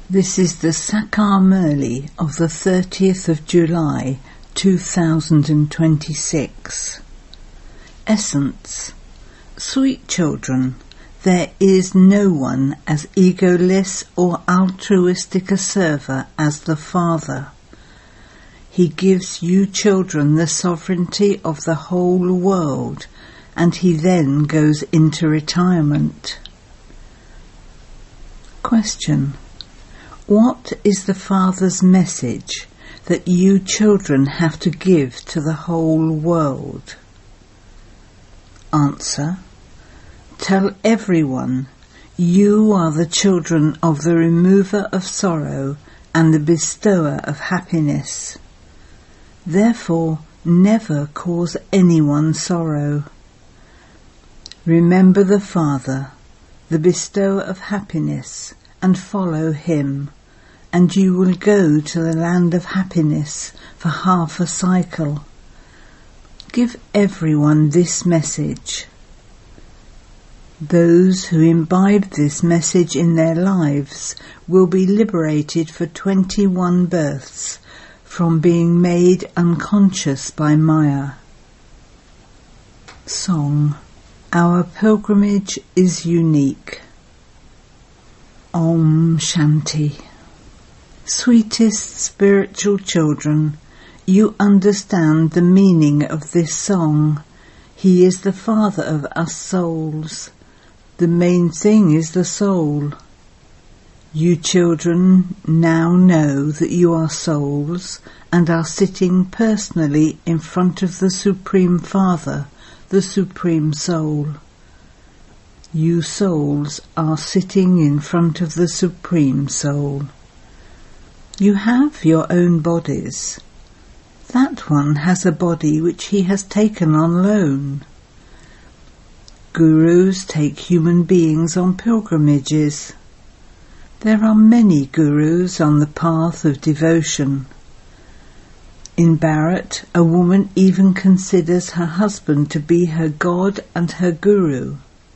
This is the Sakar Murli of the 30th of July 2026. Essence. Sweet children, there is no one as egoless or altruistic a server as the Father. He gives you children the sovereignty of the whole world, and he then goes into retirement. Question. What is the Father's message that you children have to give to the whole world? Answer. Tell everyone you are the children of the remover of sorrow and the bestower of happiness. Therefore, never cause anyone sorrow. Remember the Father, the bestower of happiness, and follow him, and you will go to the land of happiness for half a cycle. Give everyone this message. Those who imbibe this message in their lives will be liberated for 21 births from being made unconscious by Maya. Song. Our pilgrimage is unique. Om Shanti. Sweetest spiritual children, you understand the meaning of this song. He is the Father of us souls. The main thing is the soul. You children now know that you are souls and are sitting personally in front of the Supreme Father, the Supreme Soul. You souls are sitting in front of the Supreme Soul. You have your own bodies. That one has a body which he has taken on loan. Gurus take human beings on pilgrimages. There are many gurus on the path of devotion. In Bharat, a woman even considers her husband to be her god and her guru.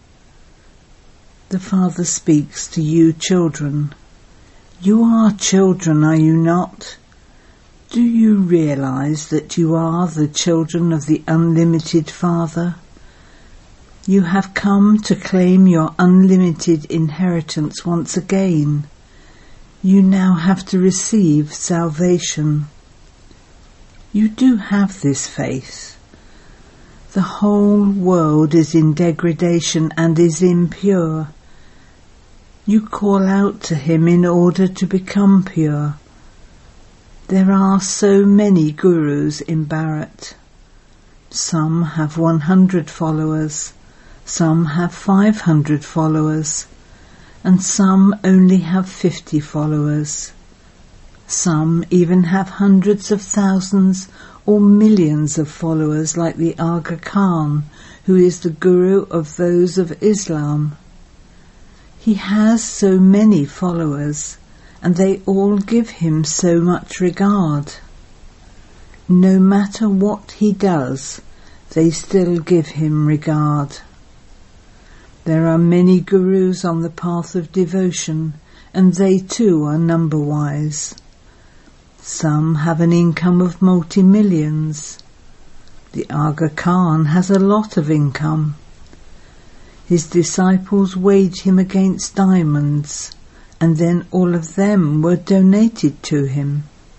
The Father speaks to you children. You are children, are you not? Do you realize that you are the children of the unlimited Father? You have come to claim your unlimited inheritance once again. You now have to receive salvation. You do have this faith. The whole world is in degradation and is impure. You call out to him in order to become pure. There are so many gurus in Bharat. Some have 100 followers, some have 500 followers, and some only have 50 followers. Some even have hundreds of thousands or millions of followers like the Aga Khan, who is the guru of those of Islam. He has so many followers, and they all give him so much regard. No matter what he does, they still give him regard. There are many gurus on the path of devotion, and they too are number-wise. Some have an income of multi-millions. The Aga Khan has a lot of income. His disciples waged him against diamonds, and then all of them were donated to him.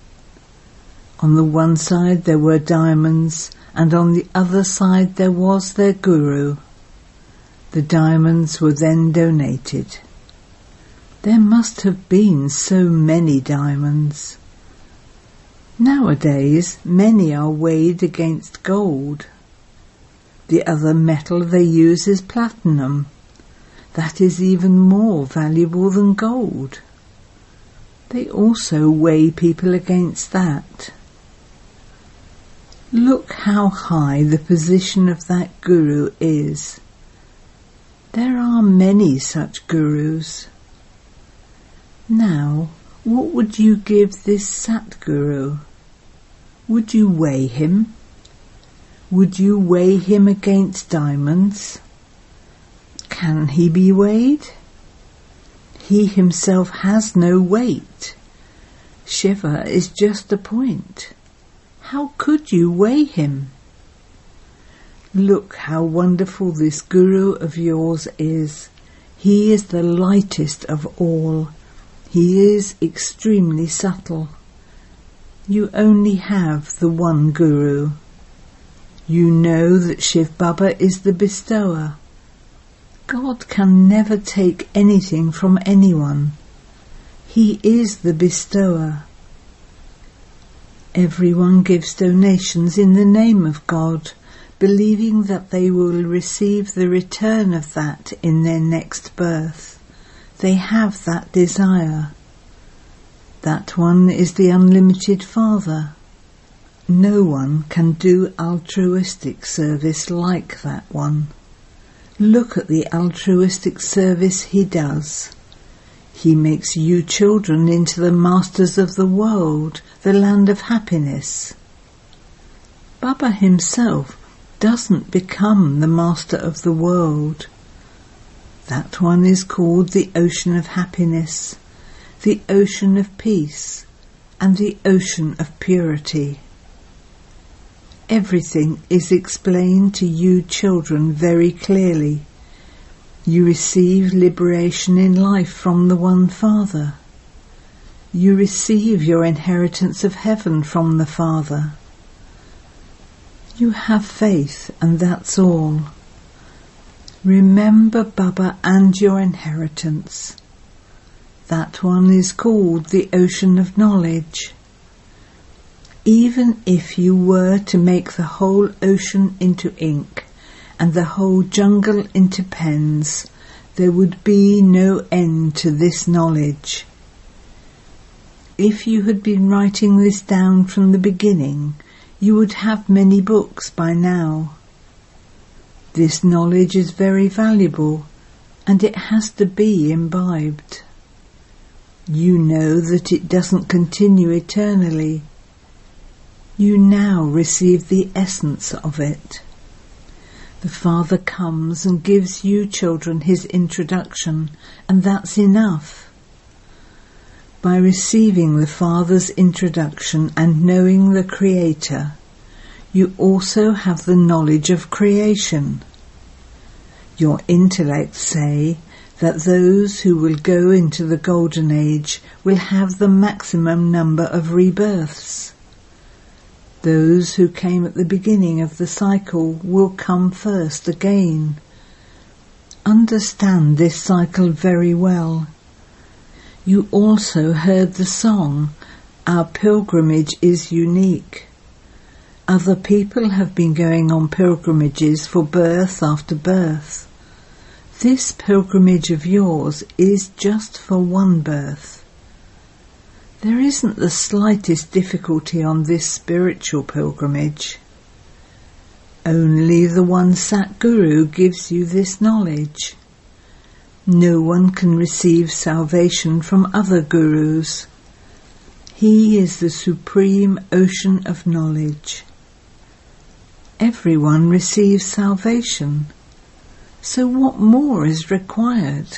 On the one side there were diamonds, and on the other side there was their guru. The diamonds were then donated. There must have been so many diamonds. Nowadays many are weighed against gold. The other metal they use is platinum. That is even more valuable than gold. They also weigh people against that. Look how high the position of that guru is. There are many such gurus. Now, what would you give this Satguru? Would you weigh him? Would you weigh him against diamonds? Can he be weighed? He himself has no weight. Shiva is just a point. How could you weigh him? Look how wonderful this Guru of yours is. He is the lightest of all. He is extremely subtle. You only have the one Guru. You know that Shiv Baba is the bestower. God can never take anything from anyone. He is the bestower. Everyone gives donations in the name of God, believing that they will receive the return of that in their next birth. They have that desire. That one is the unlimited Father. No one can do altruistic service like that one. Look at the altruistic service he does. He makes you children into the masters of the world, the land of happiness. Baba himself doesn't become the master of the world. That one is called the ocean of happiness, the ocean of peace, and the ocean of purity. Everything is explained to you children very clearly. You receive liberation in life from the one Father. You receive your inheritance of heaven from the Father. You have faith, and that's all. Remember Baba and your inheritance. That one is called the ocean of knowledge. Even if you were to make the whole ocean into ink and the whole jungle into pens, there would be no end to this knowledge. If you had been writing this down from the beginning, you would have many books by now. This knowledge is very valuable, and it has to be imbibed. You know that it doesn't continue eternally. You now receive the essence of it. The Father comes and gives you children his introduction, and that's enough. By receiving the Father's introduction and knowing the Creator, you also have the knowledge of creation. Your intellects say that those who will go into the Golden Age will have the maximum number of rebirths. Those who came at the beginning of the cycle will come first again. Understand this cycle very well. You also heard the song, "Our pilgrimage is unique." Other people have been going on pilgrimages for birth after birth. This pilgrimage of yours is just for one birth. There isn't the slightest difficulty on this spiritual pilgrimage. Only the one Satguru gives you this knowledge. No one can receive salvation from other gurus. He is the supreme ocean of knowledge. Everyone receives salvation. So what more is required?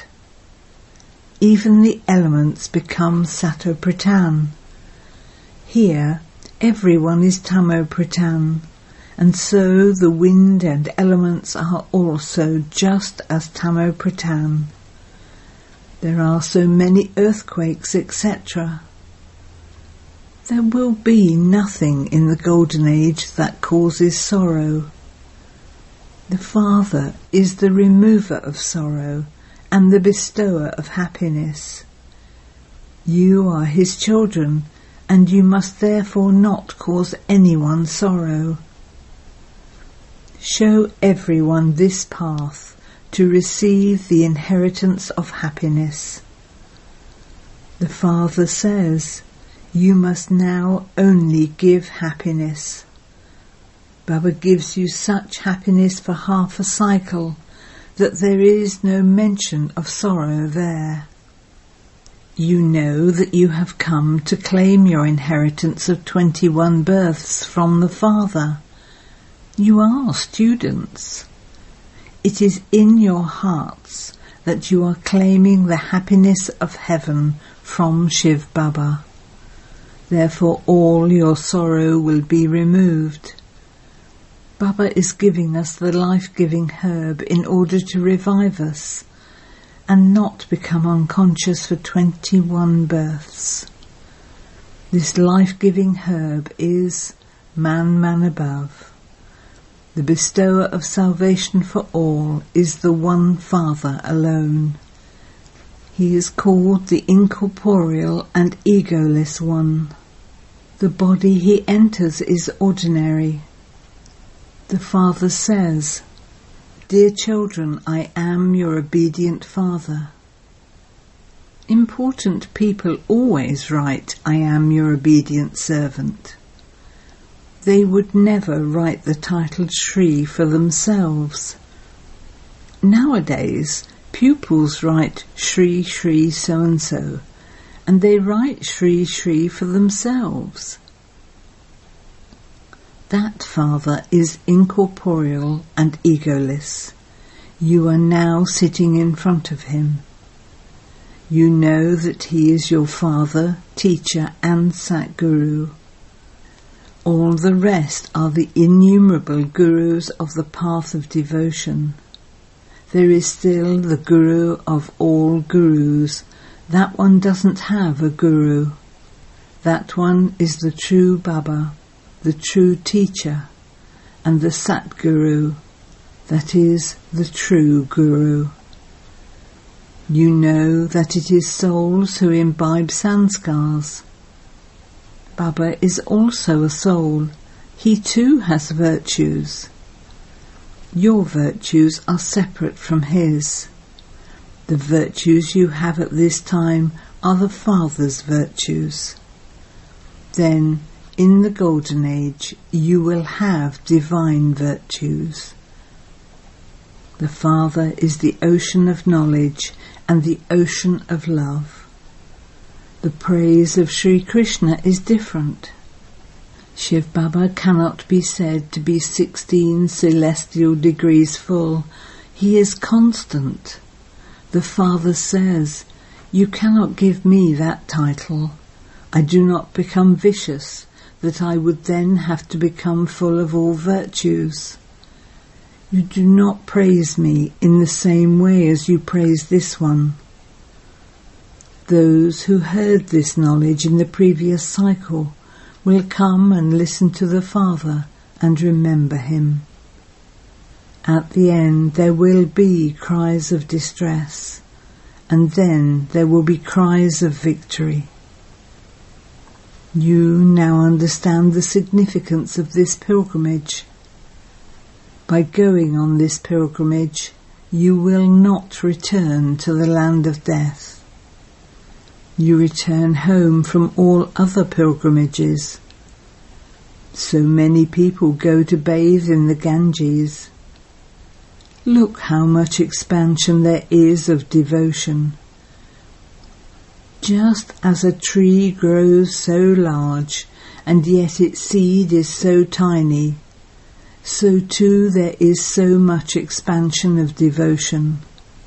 Even the elements become Sato-Pradhan. Here, everyone is Tamo-Pradhan, and so the wind and elements are also just as Tamo-Pradhan. There are so many earthquakes, etc. There will be nothing in the Golden Age that causes sorrow. The Father is the remover of sorrow and the bestower of happiness. You are his children, and you must therefore not cause anyone sorrow. Show everyone this path to receive the inheritance of happiness. The Father says, you must now only give happiness. Baba gives you such happiness for half a cycle that there is no mention of sorrow there. You know that you have come to claim your inheritance of 21 births from the Father. You are students. It is in your hearts that you are claiming the happiness of heaven from Shiv Baba. Therefore all your sorrow will be removed. Baba is giving us the life-giving herb in order to revive us and not become unconscious for 21 births. This life-giving herb is Man Above. The bestower of salvation for all is the one Father alone. He is called the incorporeal and egoless one. The body he enters is ordinary. The Father says, "Dear children, I am your obedient Father." Important people always write, "I am your obedient servant." They would never write the title Shri for themselves. Nowadays, pupils write Shri Shri so-and-so, and they write Shri Shri for themselves. That Father is incorporeal and egoless. You are now sitting in front of him. You know that he is your Father, teacher and Satguru. All the rest are the innumerable gurus of the path of devotion. There is still the Guru of all gurus. That one doesn't have a guru. That one is the true Baba, the true teacher, and the Satguru, that is the true Guru. You know that it is souls who imbibe sanskars. Baba is also a soul. He too has virtues. Your virtues are separate from his. The virtues you have at this time are the Father's virtues. Then, in the Golden Age, you will have divine virtues. The Father is the ocean of knowledge and the ocean of love. The praise of Sri Krishna is different. Shiv Baba cannot be said to be 16 celestial degrees full. He is constant. The Father says, "You cannot give me that title. I do not become vicious, that I would then have to become full of all virtues. You do not praise me in the same way as you praise this one." Those who heard this knowledge in the previous cycle will come and listen to the Father and remember him. At the end there will be cries of distress, and then there will be cries of victory. You now understand the significance of this pilgrimage. By going on this pilgrimage, you will not return to the land of death. You return home from all other pilgrimages. So many people go to bathe in the Ganges. Look how much expansion there is of devotion. Just as a tree grows so large, and yet its seed is so tiny, so too there is so much expansion of devotion.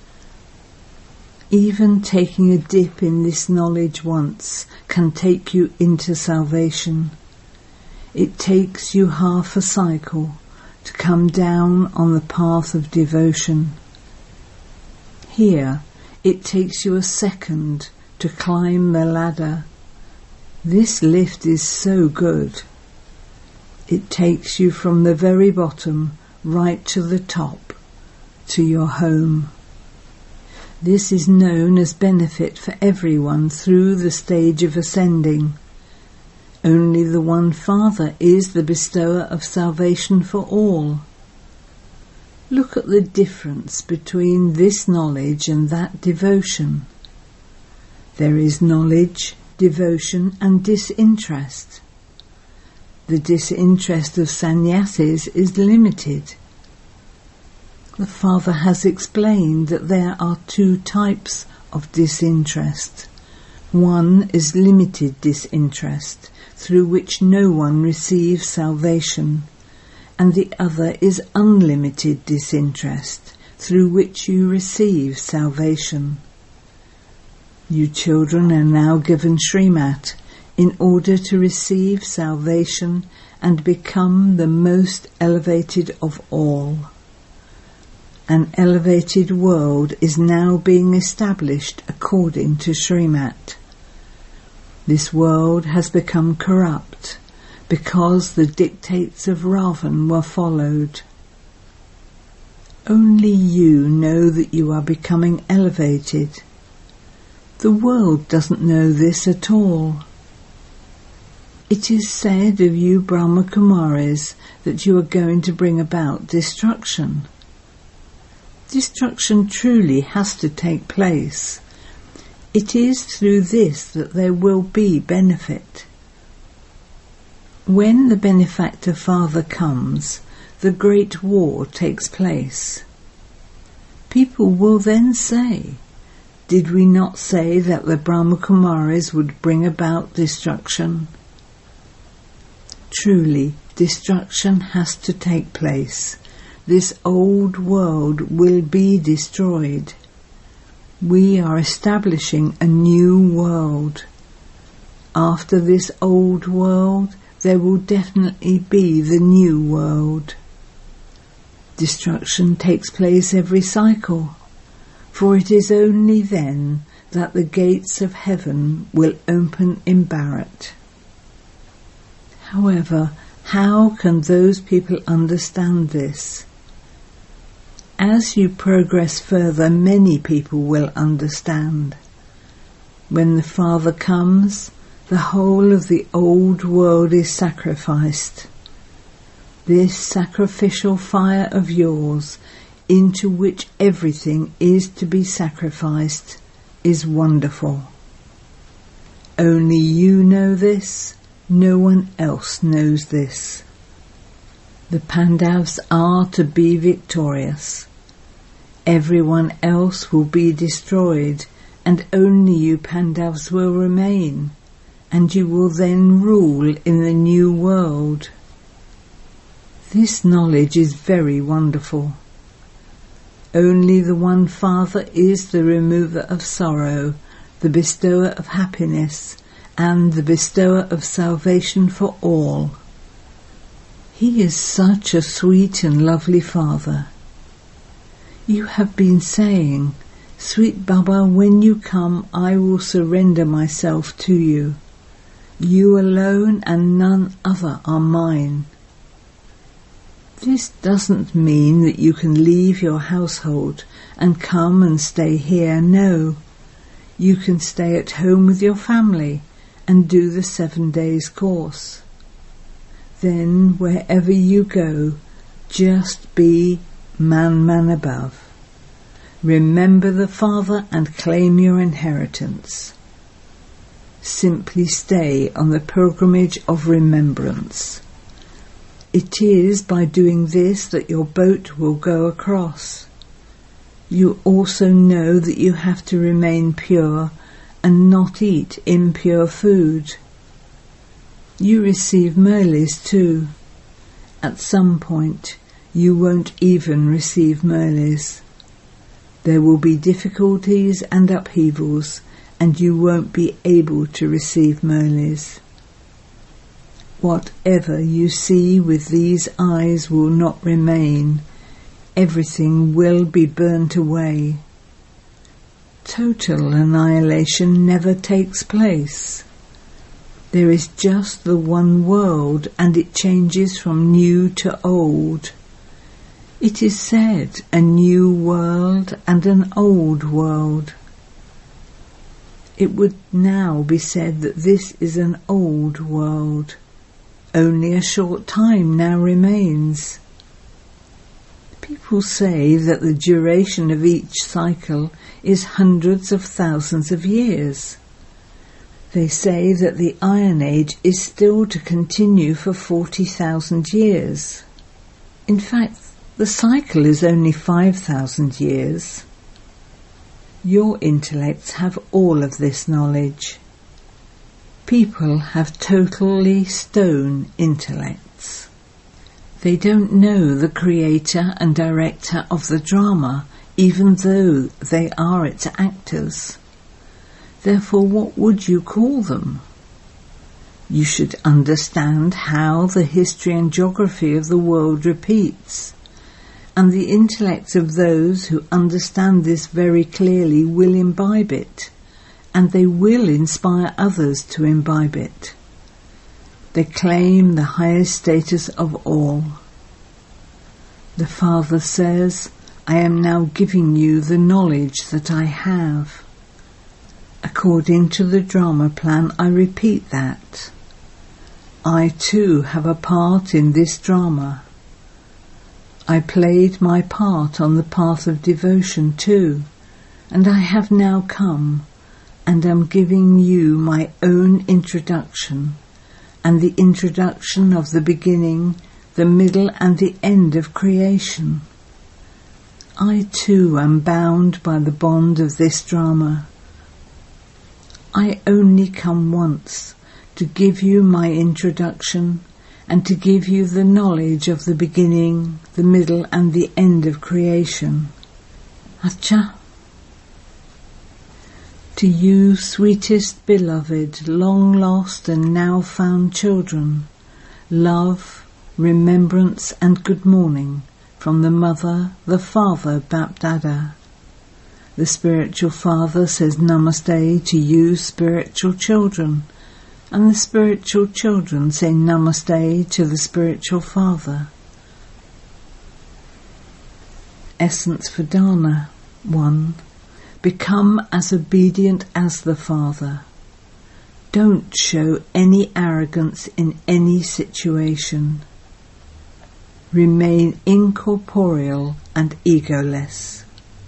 Even taking a dip in this knowledge once can take you into salvation. It takes you half a cycle to come down on the path of devotion. Here, it takes you a second to climb the ladder. This lift is so good. It takes you from the very bottom right to the top, to your home. This is known as benefit for everyone through the stage of ascending. Only the one Father is the bestower of salvation for all. Look at the difference between this knowledge and that devotion. There is knowledge, devotion and disinterest. The disinterest of sannyasis is limited. The Father has explained that there are two types of disinterest. One is limited disinterest, through which no one receives salvation, and the other is unlimited disinterest, through which you receive salvation. You children are now given Srimat in order to receive salvation and become the most elevated of all. An elevated world is now being established according to Srimat. This world has become corrupt because the dictates of Ravan were followed. Only you know that you are becoming elevated. The world doesn't know this at all. It is said of you Brahma Kumaris that you are going to bring about destruction. Destruction truly has to take place. It is through this that there will be benefit. When the benefactor Father comes, the great war takes place. People will then say, "Did we not say that the Brahma Kumaris would bring about destruction?" Truly, destruction has to take place. This old world will be destroyed. We are establishing a new world. After this old world, there will definitely be the new world. Destruction takes place every cycle, for it is only then that the gates of heaven will open in Bharat. However, how can those people understand this? As you progress further, many people will understand. When the Father comes, the whole of the old world is sacrificed. This sacrificial fire of yours, into which everything is to be sacrificed, is wonderful. Only you know this, no one else knows this. The Pandavas are to be victorious. Everyone else will be destroyed, and only you Pandavas will remain, and you will then rule in the new world. This knowledge is very wonderful. Only the one Father is the remover of sorrow, the bestower of happiness, and the bestower of salvation for all. He is such a sweet and lovely Father. You have been saying, "Sweet Baba, when you come, I will surrender myself to you. You alone and none other are mine." This doesn't mean that you can leave your household and come and stay here. No, you can stay at home with your family and do the 7 days course. Then wherever you go, just be man above. Remember the Father and claim your inheritance. Simply stay on the pilgrimage of remembrance. It is by doing this that your boat will go across. You also know that you have to remain pure and not eat impure food. You receive murlis too. At some point, you won't even receive murlis. There will be difficulties and upheavals, and you won't be able to receive murlis. Whatever you see with these eyes will not remain. Everything will be burnt away. Total annihilation never takes place. There is just the one world, and it changes from new to old. It is said, a new world and an old world. It would now be said that this is an old world. Only a short time now remains. People say that the duration of each cycle is hundreds of thousands of years. They say that the Iron Age is still to continue for 40,000 years. In fact, the cycle is only 5,000 years. Your intellects have all of this knowledge. People have totally stone intellects. They don't know the creator and director of the drama even though they are its actors. Therefore, what would you call them? You should understand how the history and geography of the world repeats, and the intellect of those who understand this very clearly will imbibe it, and they will inspire others to imbibe it. They claim the highest status of all. The Father says, I am now giving you the knowledge that I have. According to the drama plan, I repeat that. I too have a part in this drama. I played my part on the path of devotion too, and I have now come and am giving you my own introduction, and the introduction of the beginning, the middle and the end of creation. I too am bound by the bond of this drama. I only come once to give you my introduction and to give you the knowledge of the beginning, the middle and the end of creation. Acha. To you, sweetest beloved, long lost and now found children, love, remembrance and good morning from the Mother, the Father, Bapdada. The spiritual Father says Namaste to you, spiritual children, and the spiritual children say Namaste to the spiritual Father. Essence for Dharna 1. Become as obedient as the Father. Don't show any arrogance in any situation. Remain incorporeal and egoless.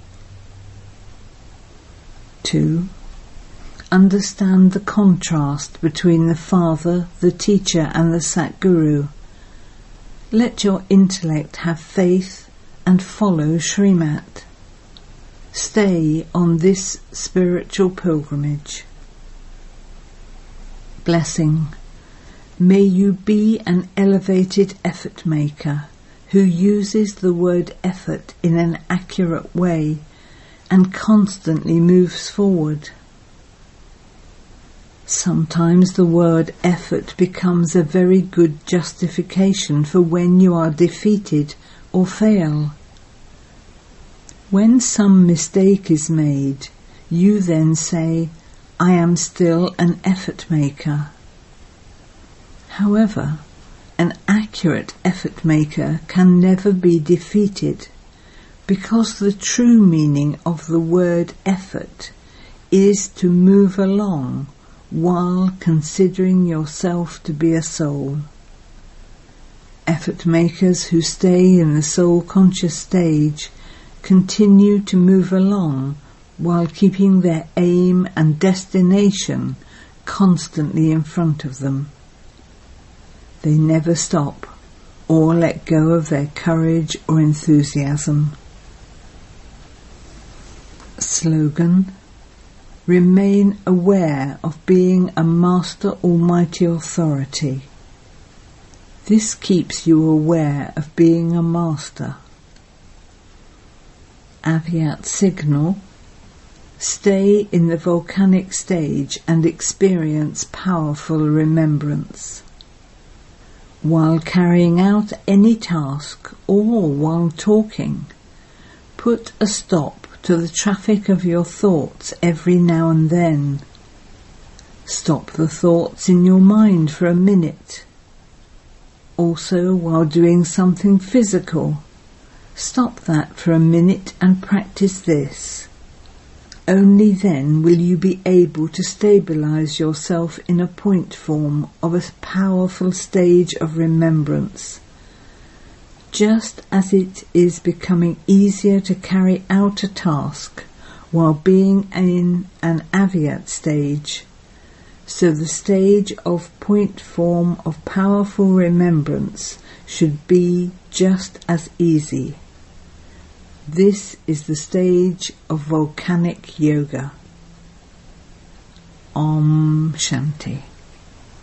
2. Understand the contrast between the Father, the Teacher and the Satguru. Let your intellect have faith and follow Srimat. Stay on this spiritual pilgrimage. Blessing. May you be an elevated effort maker who uses the word effort in an accurate way and constantly moves forward. Sometimes the word effort becomes a very good justification for when you are defeated or fail. When some mistake is made, you then say, I am still an effort maker. However, an accurate effort maker can never be defeated, because the true meaning of the word effort is to move along while considering yourself to be a soul. Effort makers who stay in the soul-conscious stage continue to move along while keeping their aim and destination constantly in front of them. They never stop or let go of their courage or enthusiasm. Slogan: Remain aware of being a Master Almighty Authority. This keeps you aware of being a master. Avyat signal: Stay in the volcanic stage and experience powerful remembrance. While carrying out any task or while talking, put a stop to the traffic of your thoughts every now and then. Stop the thoughts in your mind for a minute. Also, while doing something physical, stop that for a minute and practice this. Only then will you be able to stabilize yourself in a point form of a powerful stage of remembrance. Just as it is becoming easier to carry out a task while being in an avyat stage, so the stage of point form of powerful remembrance should be just as easy. This is the stage of volcanic yoga. Om Shanti.